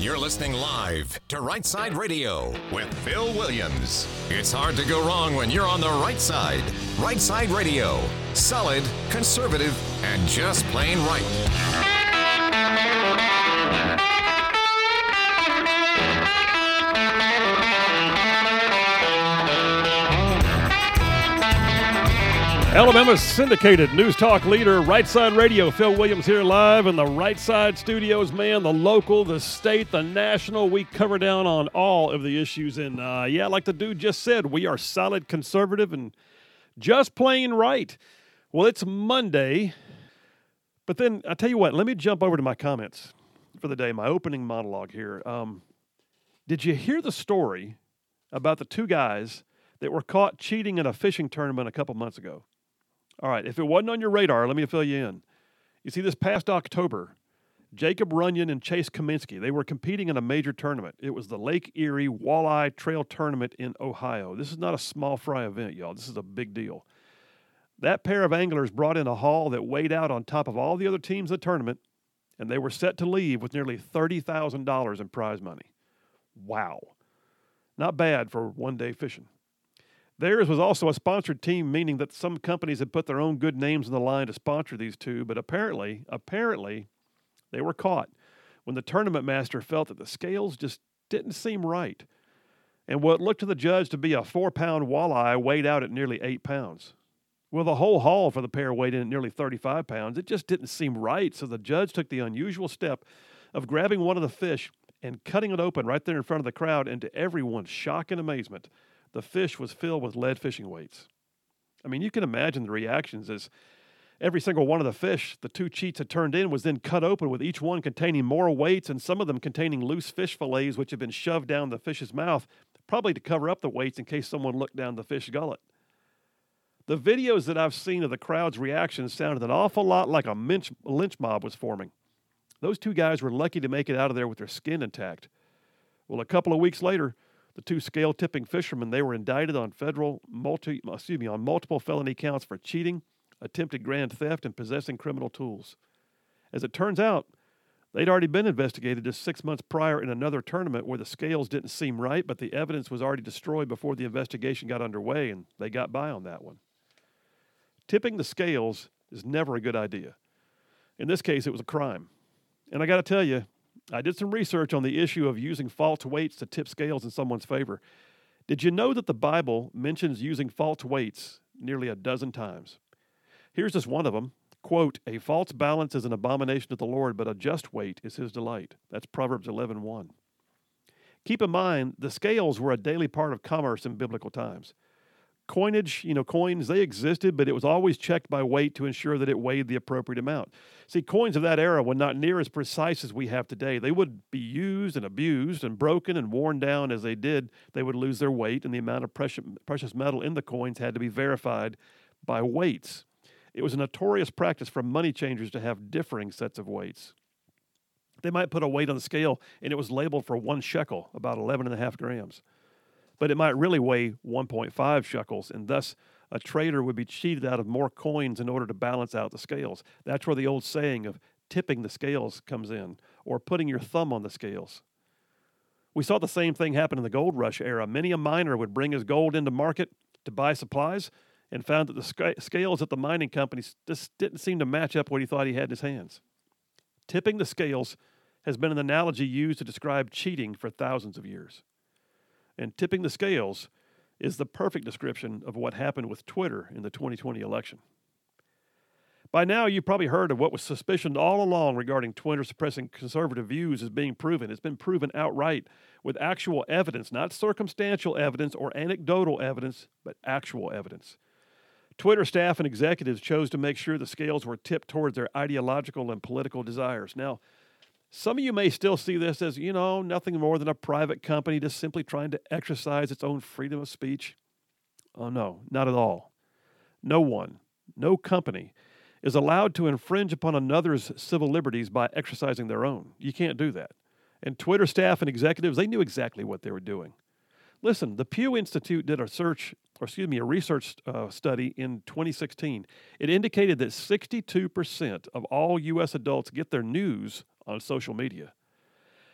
You're listening live to Right Side Radio with Phil Williams. It's hard to go wrong when you're on the right side. Right Side Radio. Solid, conservative, and just plain right. Alabama's syndicated news talk leader, Right Side Radio. Phil Williams here live in the Right Side studios, man. The local, the state, the national. We cover down on all of the issues. And, like the dude just said, we are solid, conservative, and just plain right. Well, it's Monday. But then, I tell you what, let me jump over to my comments for the day, my opening monologue here. Did you hear the story about the two guys that were caught cheating in a fishing tournament a couple months ago? All right, if it wasn't on your radar, let me fill you in. You see, this past October, Jacob Runyon and Chase Kaminsky, they were competing in a major tournament. It was the Lake Erie Walleye Trail Tournament in Ohio. This is not a small fry event, y'all. This is a big deal. That pair of anglers brought in a haul that weighed out on top of all the other teams in the tournament, and they were set to leave with nearly $30,000 in prize money. Wow. Not bad for one-day fishing. Theirs was also a sponsored team, meaning that some companies had put their own good names on the line to sponsor these two, but apparently, they were caught when the tournament master felt that the scales just didn't seem right. And what looked to the judge to be a 4-pound walleye weighed out at nearly 8 pounds. Well, the whole haul for the pair weighed in at nearly 35 pounds. It just didn't seem right, so the judge took the unusual step of grabbing one of the fish and cutting it open right there in front of the crowd, and to everyone's shock and amazement, the fish was filled with lead fishing weights. I mean, you can imagine the reactions as every single one of the fish the two cheats had turned in was then cut open, with each one containing more weights and some of them containing loose fish fillets which had been shoved down the fish's mouth, probably to cover up the weights in case someone looked down the fish's gullet. The videos that I've seen of the crowd's reactions sounded an awful lot like a lynch mob was forming. Those two guys were lucky to make it out of there with their skin intact. Well, a couple of weeks later, the two scale-tipping fishermen, they were indicted on multiple felony counts for cheating, attempted grand theft, and possessing criminal tools. As it turns out, they'd already been investigated just 6 months prior in another tournament where the scales didn't seem right, but the evidence was already destroyed before the investigation got underway, and they got by on that one. Tipping the scales is never a good idea. In this case, it was a crime. And I got to tell you, I did some research on the issue of using false weights to tip scales in someone's favor. Did you know that the Bible mentions using false weights nearly a dozen times? Here's just one of them. Quote, "A false balance is an abomination to the Lord, but a just weight is his delight." That's Proverbs 11:1. Keep in mind, the scales were a daily part of commerce in biblical times. Coinage, coins, they existed, but it was always checked by weight to ensure that it weighed the appropriate amount. See, coins of that era were not near as precise as we have today. They would be used and abused and broken and worn down. As they did, they would lose their weight, and the amount of precious metal in the coins had to be verified by weights. It was a notorious practice for money changers to have differing sets of weights. They might put a weight on the scale, and it was labeled for 1 shekel, about 11.5 grams. But it might really weigh 1.5 shekels, and thus a trader would be cheated out of more coins in order to balance out the scales. That's where the old saying of tipping the scales comes in, or putting your thumb on the scales. We saw the same thing happen in the gold rush era. Many a miner would bring his gold into market to buy supplies and found that the scales at the mining companies just didn't seem to match up what he thought he had in his hands. Tipping the scales has been an analogy used to describe cheating for thousands of years. And tipping the scales is the perfect description of what happened with Twitter in the 2020 election. By now, you've probably heard of what was suspicioned all along regarding Twitter suppressing conservative views as being proven. It's been proven outright with actual evidence, not circumstantial evidence or anecdotal evidence, but actual evidence. Twitter staff and executives chose to make sure the scales were tipped towards their ideological and political desires. Now, some of you may still see this as, nothing more than a private company just simply trying to exercise its own freedom of speech. Oh, no, not at all. No one, no company is allowed to infringe upon another's civil liberties by exercising their own. You can't do that. And Twitter staff and executives, they knew exactly what they were doing. Listen, the Pew Institute did a research study in 2016. It indicated that 62% of all U.S. adults get their news on social media.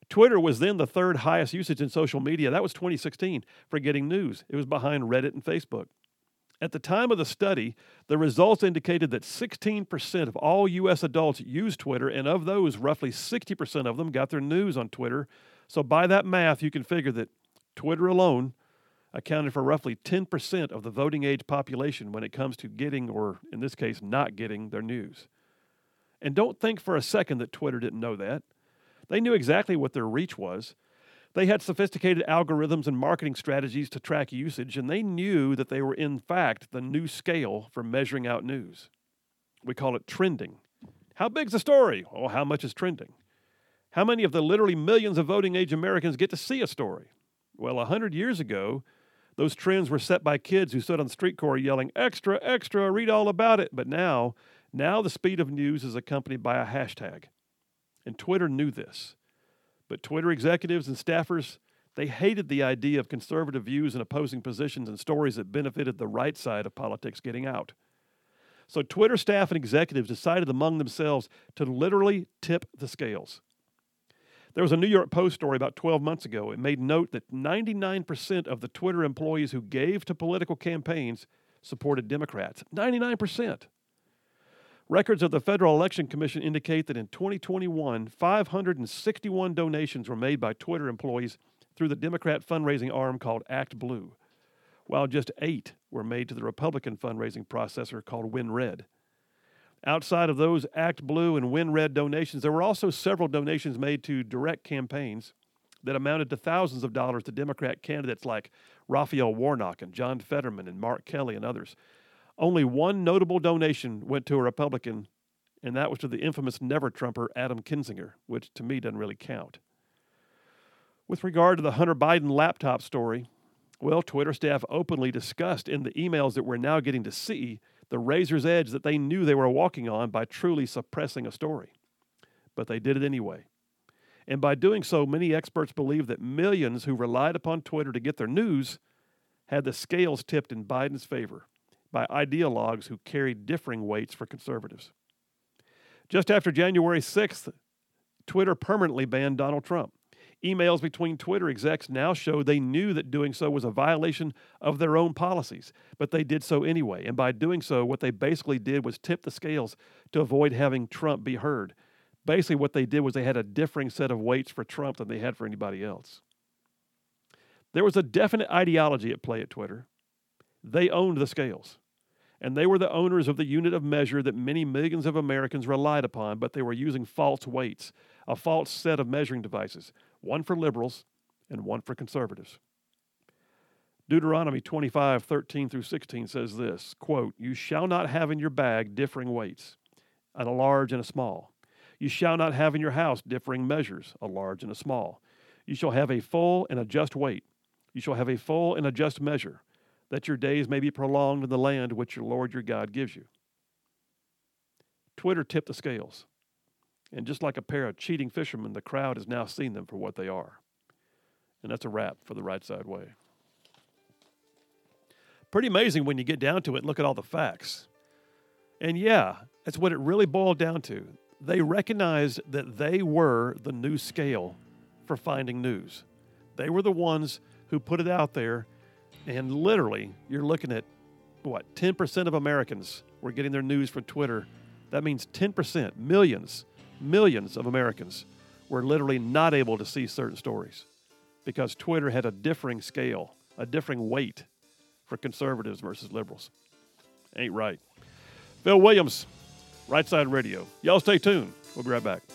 Twitter was then the third highest usage in social media. That was 2016 for getting news. It was behind Reddit and Facebook. At the time of the study, the results indicated that 16% of all U.S. adults use Twitter, and of those, roughly 60% of them got their news on Twitter. So by that math, you can figure that Twitter alone accounted for roughly 10% of the voting age population when it comes to getting, or in this case, not getting their news. And don't think for a second that Twitter didn't know that. They knew exactly what their reach was. They had sophisticated algorithms and marketing strategies to track usage, and they knew that they were, in fact, the new scale for measuring out news. We call it trending. How big's the story? Well, how much is trending? How many of the literally millions of voting age Americans get to see a story? Well, 100 years ago, those trends were set by kids who stood on the street corner yelling, "Extra, extra, read all about it." But now the speed of news is accompanied by a hashtag. And Twitter knew this. But Twitter executives and staffers, they hated the idea of conservative views and opposing positions and stories that benefited the right side of politics getting out. So Twitter staff and executives decided among themselves to literally tip the scales. There was a New York Post story about 12 months ago. It made note that 99% of the Twitter employees who gave to political campaigns supported Democrats. 99%. Records of the Federal Election Commission indicate that in 2021, 561 donations were made by Twitter employees through the Democrat fundraising arm called ActBlue, while just 8 were made to the Republican fundraising processor called WinRed. Outside of those ActBlue and WinRed donations, there were also several donations made to direct campaigns that amounted to thousands of dollars to Democrat candidates like Raphael Warnock and John Fetterman and Mark Kelly and others. Only one notable donation went to a Republican, and that was to the infamous never-Trumper Adam Kinzinger, which to me doesn't really count. With regard to the Hunter Biden laptop story, well, Twitter staff openly discussed in the emails that we're now getting to see the razor's edge that they knew they were walking on by truly suppressing a story. But they did it anyway. And by doing so, many experts believe that millions who relied upon Twitter to get their news had the scales tipped in Biden's favor by ideologues who carried differing weights for conservatives. Just after January 6th, Twitter permanently banned Donald Trump. Emails between Twitter execs now show they knew that doing so was a violation of their own policies, but they did so anyway. And by doing so, what they basically did was tip the scales to avoid having Trump be heard. Basically, what they did was they had a differing set of weights for Trump than they had for anybody else. There was a definite ideology at play at Twitter. They owned the scales. And they were the owners of the unit of measure that many millions of Americans relied upon, but they were using false weights, a false set of measuring devices, one for liberals and one for conservatives. Deuteronomy 25:13 through 16 says this, quote, "You shall not have in your bag differing weights, a large and a small. You shall not have in your house differing measures, a large and a small. You shall have a full and a just weight. You shall have a full and a just measure, that your days may be prolonged in the land which your Lord your God gives you." Twitter tipped the scales. And just like a pair of cheating fishermen, the crowd has now seen them for what they are. And that's a wrap for the Right Side Way. Pretty amazing when you get down to it and look at all the facts. And yeah, that's what it really boiled down to. They recognized that they were the new scale for finding news. They were the ones who put it out there. And literally, you're looking at, 10% of Americans were getting their news from Twitter. That means 10%, millions of Americans were literally not able to see certain stories because Twitter had a differing scale, a differing weight for conservatives versus liberals. Ain't right. Phil Williams, Right Side Radio. Y'all stay tuned. We'll be right back.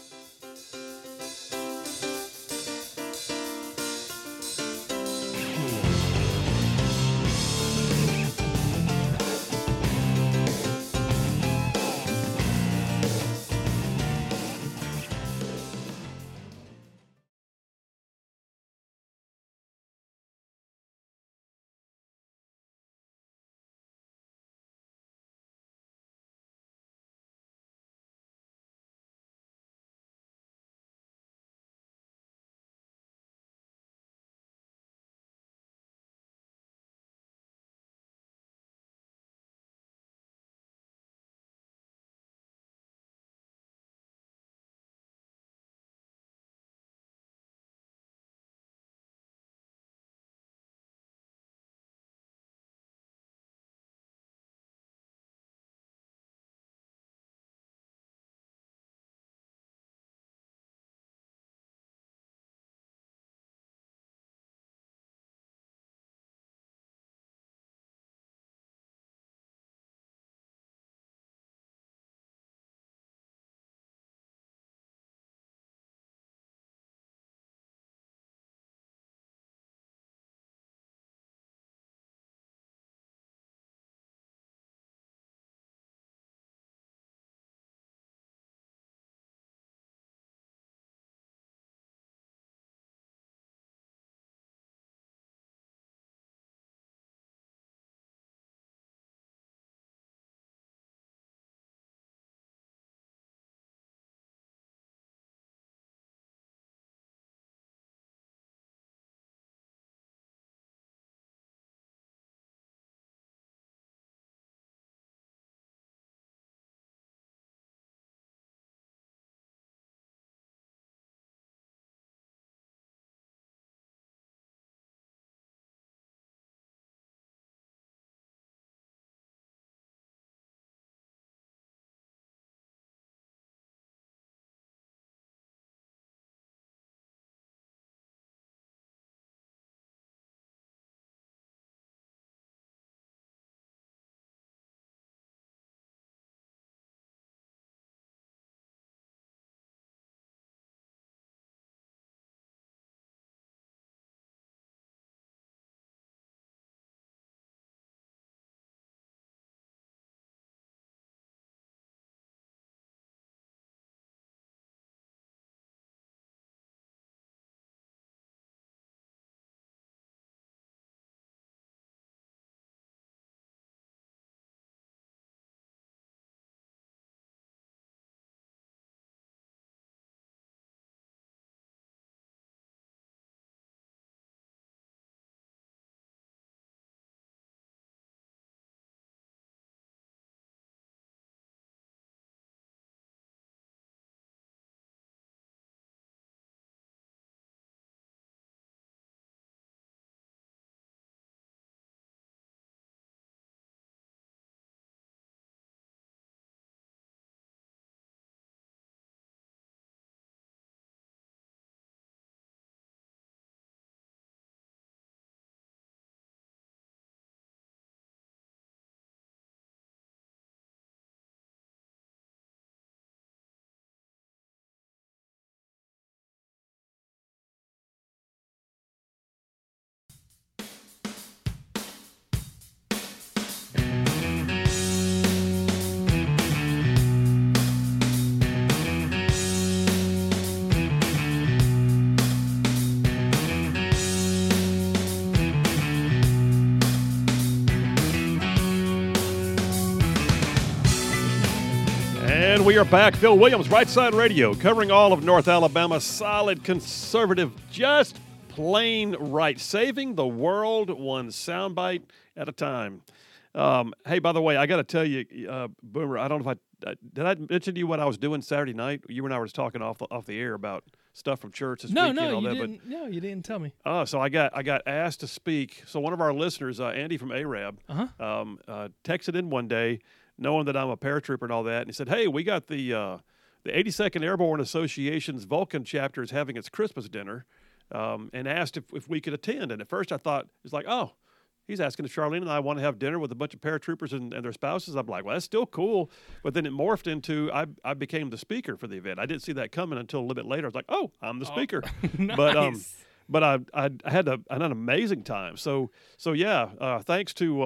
And we are back. Phil Williams, Right Side Radio, covering all of North Alabama. Solid conservative, just plain right. Saving the world one soundbite at a time. Hey, by the way, I got to tell you, Boomer, I don't know if did I mention to you what I was doing Saturday night? You and I were talking off the air about stuff from church this weekend. No, you didn't tell me. Oh, so I got asked to speak. So one of our listeners, Andy from Arab, texted in one day, knowing that I'm a paratrooper and all that, and he said, "Hey, we got the 82nd Airborne Association's Vulcan chapter is having its Christmas dinner," and asked if we could attend. And at first I thought it's like, oh, he's asking if Charlene and I want to have dinner with a bunch of paratroopers and their spouses. I'm like, well, that's still cool. But then it morphed into I became the speaker for the event. I didn't see that coming until a little bit later. I was like, oh, I'm the speaker. Nice. But I had an amazing time. So yeah, thanks to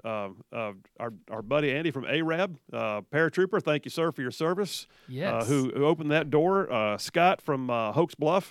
our buddy Andy from Arab, paratrooper. Thank you, sir, for your service. Yes. Who opened that door. Scott from Hoax Bluff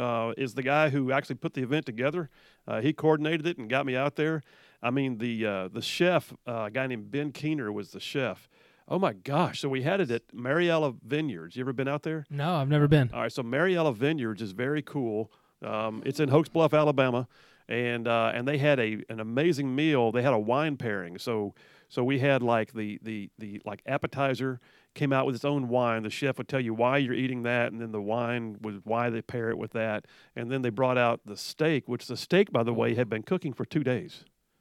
is the guy who actually put the event together. He coordinated it and got me out there. I mean, the chef, a guy named Ben Keener, was the chef. Oh, my gosh. So we had it at Mariella Vineyards. You ever been out there? No, I've never been. All right, so Mariella Vineyards is very cool. It's in Hoax Bluff, Alabama, and they had an amazing meal. They had a wine pairing. So we had like the like appetizer came out with its own wine. The chef would tell you why you're eating that, and then the wine was why they pair it with that. And then they brought out the steak, which the steak, by the way, had been cooking for 2 days.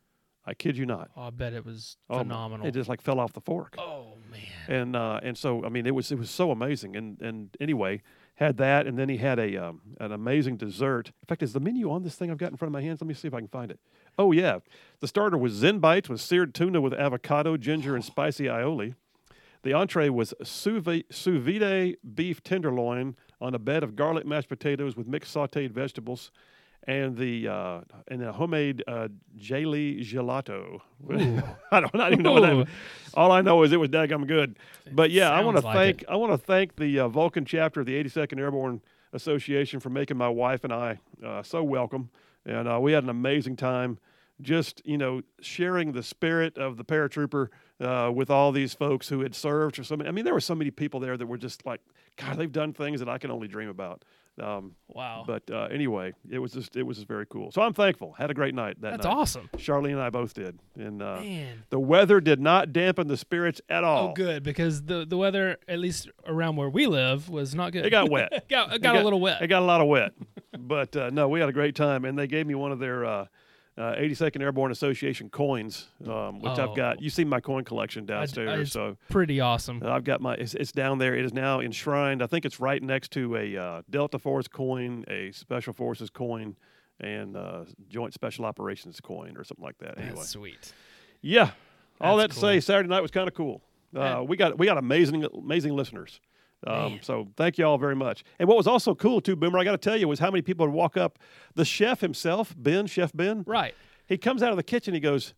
I kid you not. Oh, I bet it was phenomenal. It just like fell off the fork. Oh man. And so I mean it was so amazing. And anyway, had that, and then he had an amazing dessert. In fact, is the menu on this thing I've got in front of my hands? Let me see if I can find it. Oh yeah, the starter was Zen Bites with seared tuna with avocado, ginger, and spicy aioli. The entree was sous vide beef tenderloin on a bed of garlic mashed potatoes with mixed sautéed vegetables, and the homemade jelly gelato. I don't even know what that is. All I know is it was daggum good. But yeah, I want to thank the Vulcan chapter of the 82nd Airborne Association for making my wife and I so welcome, and we had an amazing time. Just, sharing the spirit of the paratrooper with all these folks who had served for so many. I mean, there were so many people there that were just like, God, they've done things that I can only dream about. Wow. But anyway, it was just very cool. So I'm thankful. Had a great night that night. That's awesome. Charlene and I both did. And Man. The weather did not dampen the spirits at all. Oh, good, because the weather, at least around where we live, was not good. It got wet. it got a little wet. It got a lot of wet. But no, we had a great time. And they gave me one of their 82nd Airborne Association coins, which I've got. You see my coin collection downstairs. It's pretty awesome. I've got it's down there. It is now enshrined. I think it's right next to a Delta Force coin, a Special Forces coin, and Joint Special Operations coin or something like that. Anyway. That's sweet. Yeah. All that That's to cool. say, Saturday night was kind of cool. We got amazing listeners. So thank you all very much. And what was also cool too, Boomer, I got to tell you, was how many people would walk up. The chef himself, Chef Ben. Right. He comes out of the kitchen. He goes,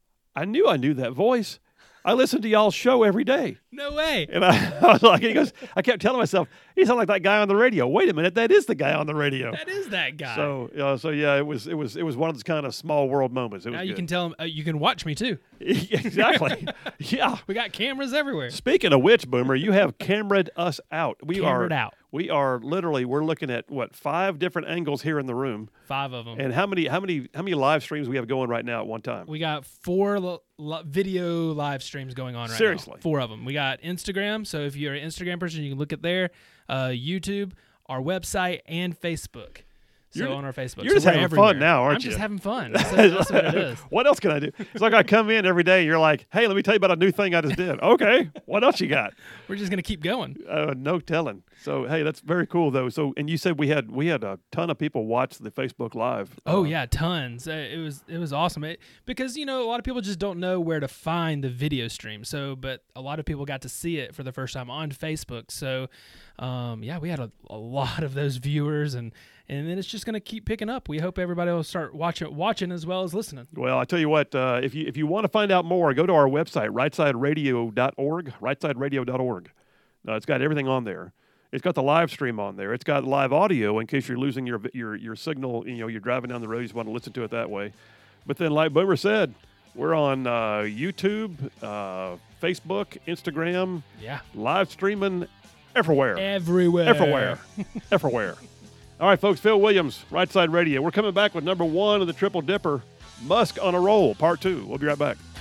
I knew that voice. I listen to y'all's show every day. No way. And I was like, he goes, I kept telling myself, he sounded like that guy on the radio. Wait a minute, that is the guy on the radio. That is that guy. So yeah, it was one of those kind of small world moments. It was now you good. can tell him you can watch me too. Exactly. Yeah. We got cameras everywhere. Speaking of which, Boomer, you have camera'd us out. Camered out. We are literally, we're looking at 5 different angles here in the room. 5 of them. And how many live streams we have going right now at one time? We got 4 video live streams going on right Seriously. now. 4 of them. We got Instagram, so if you're an Instagram person, you can look at there. YouTube, our website, and Facebook. So on our Facebook. You're just having fun now, aren't I'm you? just having fun. That's what it is. What else can I do? It's like I come in every day. You're like, hey, let me tell you about a new thing I just did. Okay. What else you got? We're just going to keep going. No telling. So, hey, that's very cool, though. So, and you said we had a ton of people watch the Facebook Live. Oh, yeah, tons. It was awesome. Because, a lot of people just don't know where to find the video stream. So, but a lot of people got to see it for the first time on Facebook. So, yeah, we had a lot of those viewers, and then it's just going to keep picking up. We hope everybody will start watching as well as listening. Well, I tell you what, if you want to find out more, go to our website, rightsideradio.org, rightsideradio.org. It's got everything on there. It's got the live stream on there. It's got live audio in case you're losing your signal. You're driving down the road, you just want to listen to it that way. But then, like Boomer said, We're on YouTube, Facebook, Instagram. Yeah. Live streaming everywhere. Everywhere. Everywhere. All right, folks. Phil Williams, Right Side Radio. We're coming back with number 1 of the Triple Dipper, Musk on a Roll, Part 2. We'll be right back.